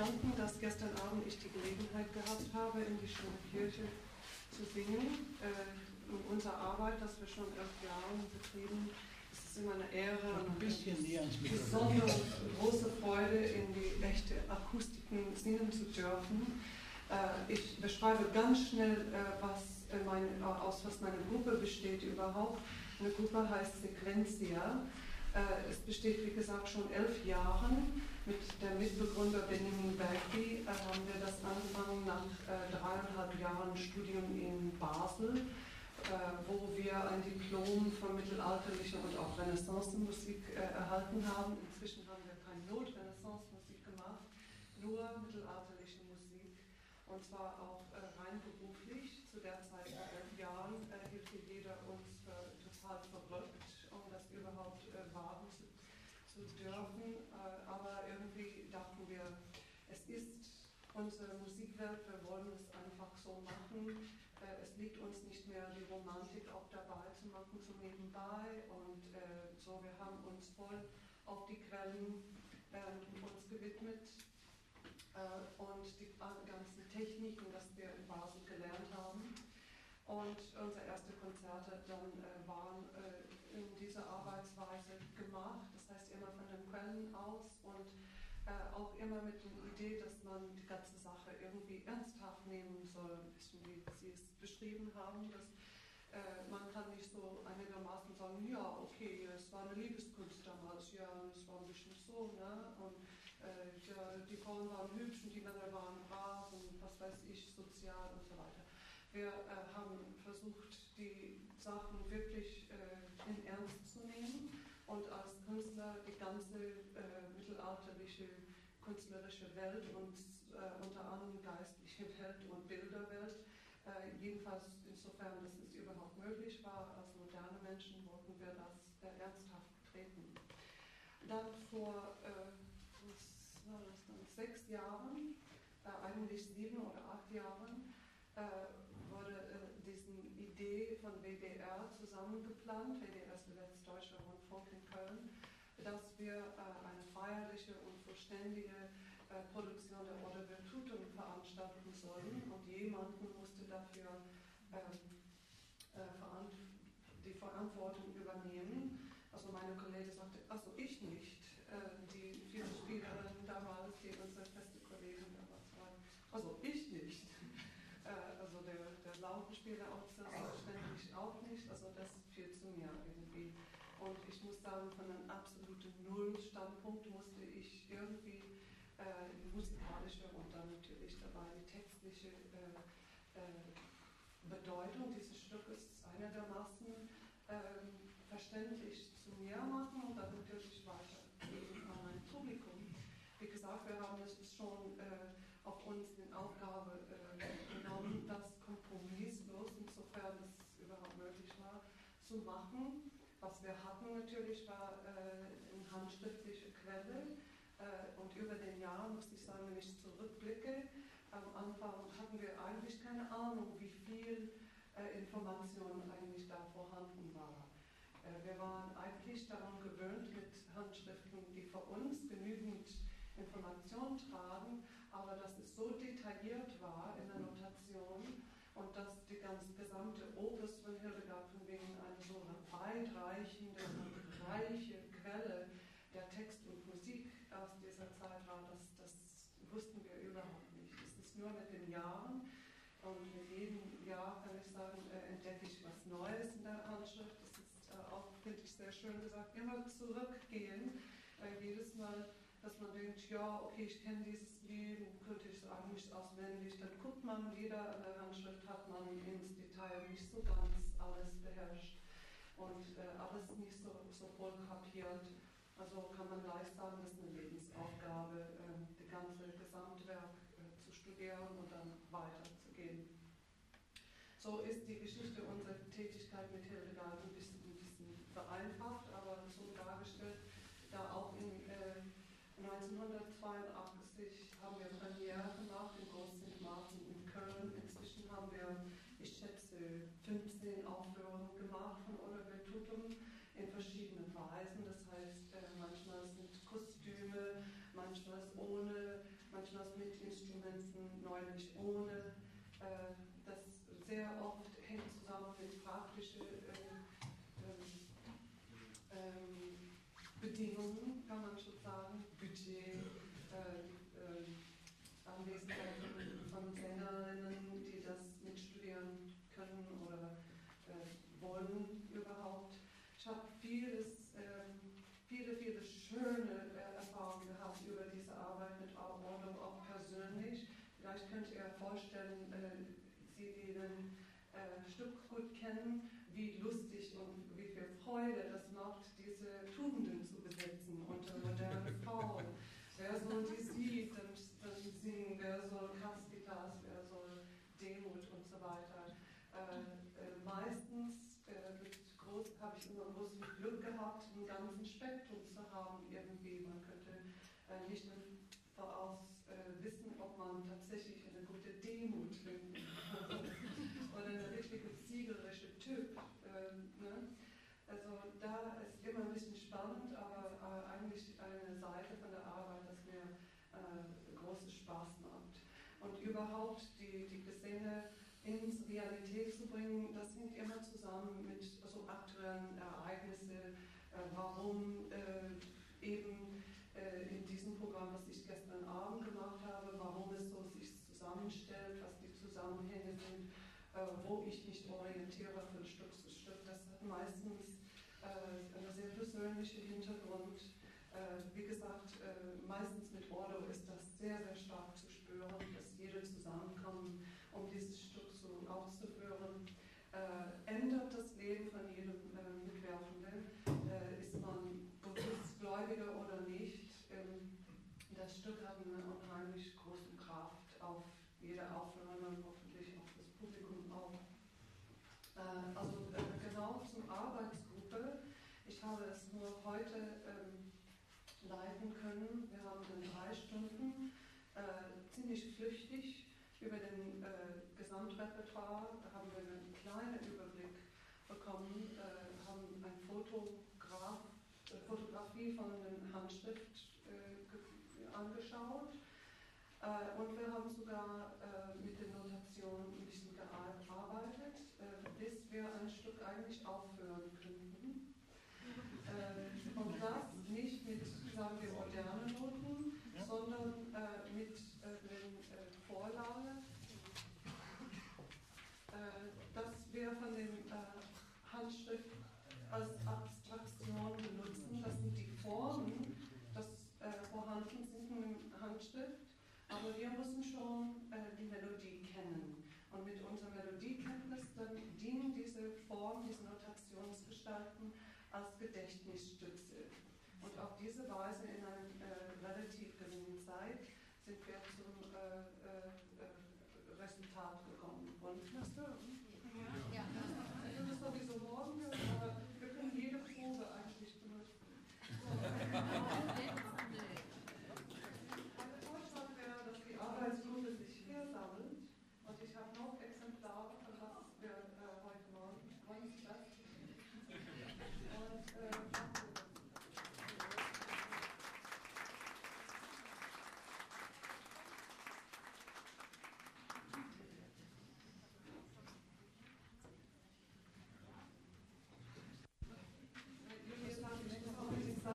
entstanden, dass gestern Abend ich die Gelegenheit gehabt habe, in die schöne Kirche zu singen. In unserer Arbeit, das wir schon 11 Jahren betrieben, ist es immer eine Ehre und eine besondere große Freude, in die echte Akustiken singen zu dürfen. Ich beschreibe ganz schnell, was meine Gruppe besteht überhaupt. Eine Gruppe heißt Sequentia. Es besteht, wie gesagt, schon 11 Jahren. Mit der Mitbegründer Benjamin Bergby haben wir das angefangen nach 3,5 Jahren Studium in Basel, wo wir ein Diplom für mittelalterliche und auch Renaissance-Musik erhalten haben. Inzwischen haben wir keine Not-Renaissance-Musik gemacht, nur mittelalterliche Musik. Und zwar auch rein beruflich. Zu der Zeit vor 11 Jahren hielt hier jeder uns für total verrückt, um das überhaupt wagen zu dürfen. Aber irgendwie dachten wir, es ist unsere Musikwelt, wir wollen es einfach so machen. Es liegt uns nicht mehr die Romantik auch dabei zu machen, so nebenbei. Und so, wir haben uns voll auf die Quellen uns gewidmet. Und die ganzen Techniken, das wir in Basel gelernt haben. Und unsere ersten Konzerte dann waren in dieser Arbeitsweise gemacht, das heißt immer von den Quellen aus und auch immer mit der Idee, dass man die ganze Sache irgendwie ernsthaft nehmen soll, ein bisschen wie Sie es beschrieben haben, dass man kann nicht so einigermaßen sagen, ja, okay, es war eine Liebeskunst damals, ja, es war ein bisschen so, ne? Und ja, die Frauen waren hübsch und die Männer waren brav und was weiß ich, sozial und so weiter. Wir haben versucht, die Sachen wirklich in Ernst zu nehmen und als Künstler die ganze mittelalterliche künstlerische Welt und unter anderem geistliche Welt und Bilderwelt, jedenfalls insofern, dass es überhaupt möglich war, als moderne Menschen wollten wir das ernsthaft betreten. Dann vor 6 Jahren, eigentlich 7 oder 8 Jahren, wurde diese Idee von WDR zusammengeplant, WDR ist der Westdeutsche Rundfunk in Köln, dass wir eine feierliche und vollständige Produktion der Order Virtutum veranstalten sollen und jemanden musste dafür die Verantwortung übernehmen. Also meine Kollegin sagte, also ich nicht, die Viertelspielerin damals, die unsere feste Kollegin damals war, also ich nicht. Also der Lautenspieler auch selbstverständlich auch nicht, also das fiel zu mir irgendwie. Und ich muss sagen, von einem absoluten Null-Standpunkt musste ich irgendwie die musikalische und dann natürlich dabei die textliche Bedeutung dieses Stückes einigermaßen verständlich zu mir machen und dann natürlich weitergeben an mein Publikum. Wie gesagt, wir haben es schon auf uns in Aufgabe genommen, das kompromisslos, insofern es überhaupt möglich war, zu machen. Was wir hatten natürlich war eine handschriftliche Quelle und über den Jahren, muss ich sagen, wenn ich zurückblicke, am Anfang hatten wir eigentlich keine Ahnung, wie viel Information eigentlich da vorhanden war. Wir waren eigentlich daran gewöhnt mit Handschriften, die für uns genügend Information tragen, aber dass es so detailliert war in der Notation und dass die gesamte Opus von Hildegard von wegen eine so weitreichende und reiche Quelle der Text und Musik aus dieser Zeit war, das wussten wir überhaupt nicht. Es ist nur mit den Jahren und mit jedem Jahr, kann ich sagen, entdecke ich was Neues in der Handschrift. Das ist auch, finde ich, sehr schön gesagt, immer zurückgehen. Jedes Mal, dass man denkt, ja, okay, ich kenne dieses Lied, könnte ich es eigentlich auswendig, dann guckt man, jeder an der Handschrift hat man ins Detail nicht so ganz alles beherrscht und alles nicht so voll kapiert. Also kann man gleich sagen, das ist eine Lebensaufgabe, das ganze Gesamtwerk zu studieren und dann weiterzugehen. So ist die Geschichte unserer Tätigkeit mit Hildegard ein bisschen vereinfacht, aber so dargestellt, da auch in 1982 haben wir Premiere gemacht in Groß St. Martin in Köln. Inzwischen haben wir, ich schätze, 15 Aufführungen gemacht von Order Virtutum in verschiedenen Weisen. Das heißt, manchmal sind Kostüme, manchmal ohne, manchmal mit erfreulich, ohne das sehr oft hängt zusammen mit praktischen Bedingungen, kann man schon sagen, Budget, Anwesenheit von Sängerinnen, die das mitstudieren können oder wollen überhaupt. Ich habe viele schöne Erfahrungen gehabt über diese Arbeit mit Ordo, auch persönlich. Vielleicht könnt ihr vorstellen, Sie, die ein Stück gut kennen, wie lustig und wie viel Freude das macht, diese Tugenden zu besetzen unter modernen Frauen. Wer soll die sieht, dann singen, wer soll Kastitas, wer soll Demut und so weiter. Meistens habe ich immer großes Glück gehabt, einen ganzen Spektrum zu haben irgendwie. Man könnte nicht voraus wissen, ob man tatsächlich eine gute Demut findet oder eine richtige siegerische Typ. Ne? Also da ist immer ein bisschen spannend, aber eigentlich eine Seite von der Arbeit, das mir großen Spaß macht. Und überhaupt die Gesänge ins Realität zu bringen, das hängt immer zusammen mit so aktuellen Ereignissen, warum eben in diesem Programm, was ich gestern Abend gemacht habe, warum es so sich zusammenstellt, was die Zusammenhänge sind, wo ich mich orientiere von Stück zu Stück. Das hat meistens einen sehr persönlichen Hintergrund. Wie gesagt, meistens mit Ordo ist das sehr, sehr stark zu spüren, dass jeder zusammenkommt, um dieses Stück auszuführen. Ändert das Leben von jedem Mitwerfenden, ist man Berufsgläubiger oder nicht. Das Stück hat eine unheimlich große Kraft auf jede Aufnahme und hoffentlich auf das Publikum auch. Genau zum Arbeitsgruppe. Ich habe es nur heute leiten können. Wir haben in 3 Stunden ziemlich flüchtig über den Gesamtrepertoire haben wir einen kleinen Überblick bekommen, haben eine Fotografie von der Handschrift angeschaut. Und wir haben sogar mit den Notationen ein bisschen gearbeitet, bis wir ein Stück eigentlich aufhören könnten. Und das nicht mit, sagen wir, modernen Noten, sondern mit den Vorlage, dass wir von den Handschrift als Abstraktion benutzen. Das sind die Formen, das vorhanden sind in Handschrift, aber wir müssen schon die Melodie kennen. Und mit unserer Melodiekenntnis dann dienen diese Formen, diese Notationsgestalten als Gedächtnisstütze. Und auf diese Weise in einem